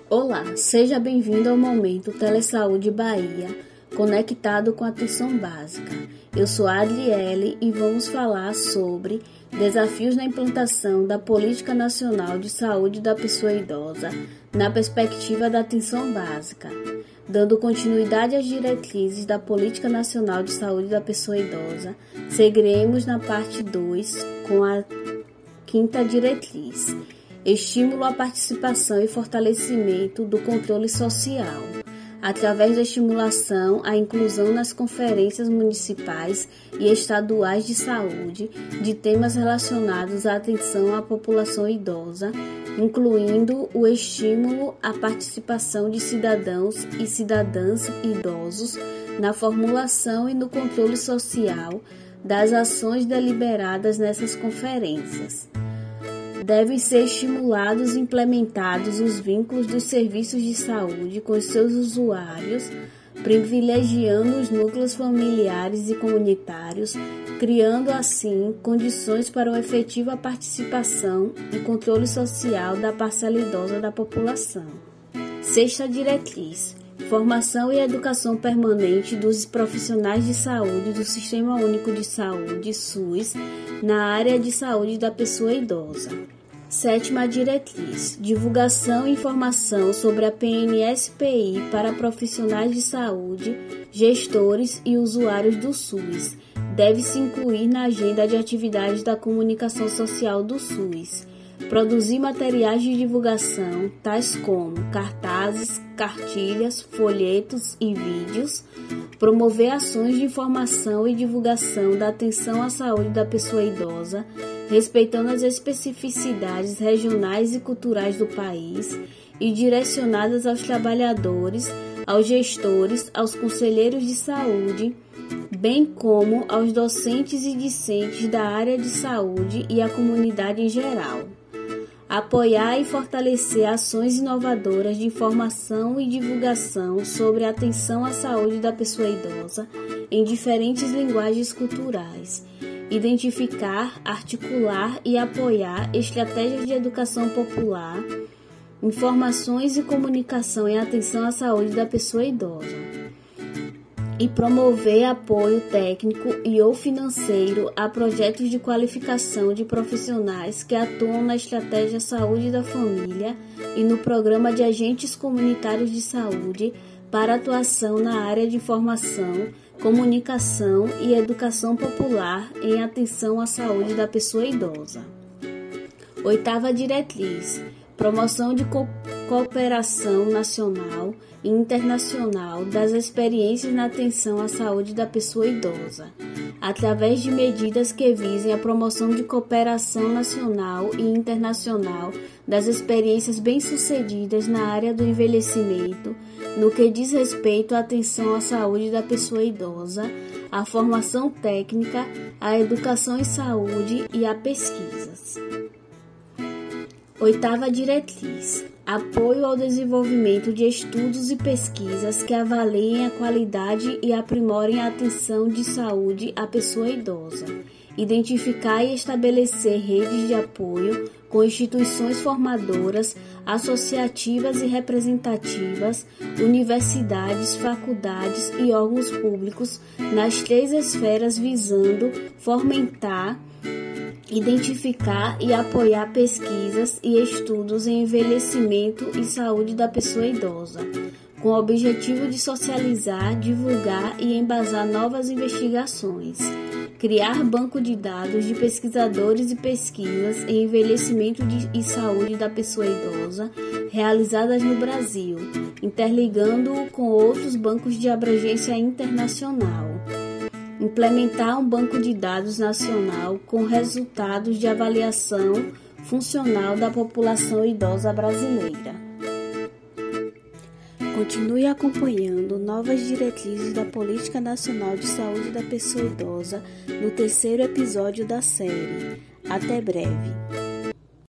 Olá, seja bem-vindo ao Momento Telesaúde Bahia, conectado com a atenção básica. Eu sou a Adriele e vamos falar sobre desafios na implantação da Política Nacional de Saúde da Pessoa Idosa na perspectiva da atenção básica. Dando continuidade às diretrizes da Política Nacional de Saúde da Pessoa Idosa, seguiremos na parte 2 com a quinta diretriz: estímulo à participação e fortalecimento do controle social, através da estimulação à inclusão nas conferências municipais e estaduais de saúde de temas relacionados à atenção à população idosa, incluindo o estímulo à participação de cidadãos e cidadãs idosos na formulação e no controle social das ações deliberadas nessas conferências. Devem ser estimulados e implementados os vínculos dos serviços de saúde com os seus usuários, privilegiando os núcleos familiares e comunitários, criando assim condições para uma efetiva participação e controle social da parcela idosa da população. Sexta diretriz: formação e educação permanente dos profissionais de saúde do Sistema Único de Saúde, SUS, na área de saúde da pessoa idosa. Sétima diretriz: divulgação e informação sobre a PNSPI para profissionais de saúde, gestores e usuários do SUS. Deve-se incluir na agenda de atividades da comunicação social do SUS. Produzir materiais de divulgação, tais como cartazes, cartilhas, folhetos e vídeos. Promover ações de informação e divulgação da atenção à saúde da pessoa idosa, respeitando as especificidades regionais e culturais do país e direcionadas aos trabalhadores, aos gestores, aos conselheiros de saúde, bem como aos docentes e discentes da área de saúde e à comunidade em geral. Apoiar e fortalecer ações inovadoras de informação e divulgação sobre a atenção à saúde da pessoa idosa em diferentes linguagens culturais. Identificar, articular e apoiar estratégias de educação popular, informações e comunicação em atenção à saúde da pessoa idosa. E promover apoio técnico e ou financeiro a projetos de qualificação de profissionais que atuam na estratégia Saúde da Família e no programa de agentes comunitários de saúde para atuação na área de informação, comunicação e educação popular em atenção à saúde da pessoa idosa. Oitava diretriz: promoção de cooperação nacional e internacional das experiências na atenção à saúde da pessoa idosa, através de medidas que visem a promoção de cooperação nacional e internacional das experiências bem-sucedidas na área do envelhecimento, no que diz respeito à atenção à saúde da pessoa idosa, à formação técnica, à educação em saúde e a pesquisas. Oitava diretriz: apoio ao desenvolvimento de estudos e pesquisas que avaliem a qualidade e aprimorem a atenção de saúde à pessoa idosa. Identificar e estabelecer redes de apoio com instituições formadoras, associativas e representativas, universidades, faculdades e órgãos públicos nas 3 esferas visando fomentar, identificar e apoiar pesquisas e estudos em envelhecimento e saúde da pessoa idosa, com o objetivo de socializar, divulgar e embasar novas investigações. Criar banco de dados de pesquisadores e pesquisas em envelhecimento e saúde da pessoa idosa realizadas no Brasil, interligando-o com outros bancos de abrangência internacional. Implementar um banco de dados nacional com resultados de avaliação funcional da população idosa brasileira. Continue acompanhando novas diretrizes da Política Nacional de Saúde da Pessoa Idosa no 3º episódio da série. Até breve!